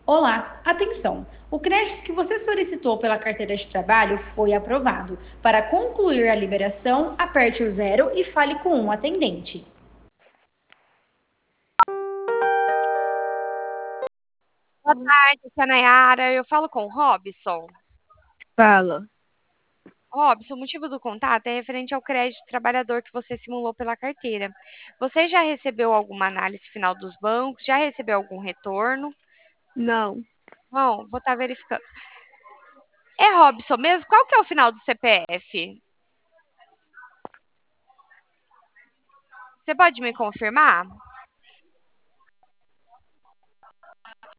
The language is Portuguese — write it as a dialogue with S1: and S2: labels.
S1: Olá, atenção! O crédito que você solicitou pela carteira de trabalho foi aprovado. Para concluir a liberação, aperte o zero e fale com um atendente.
S2: Boa tarde, aqui é a Nayara. Eu falo com o Robson.
S3: Fala.
S2: Robson, o motivo do contato é referente ao crédito trabalhador que você simulou pela carteira. Você já recebeu alguma análise final dos bancos? Já recebeu algum retorno?
S3: Não,
S2: Bom, vou estar verificando. É Robson mesmo? Qual que é o final do CPF? Você pode me confirmar?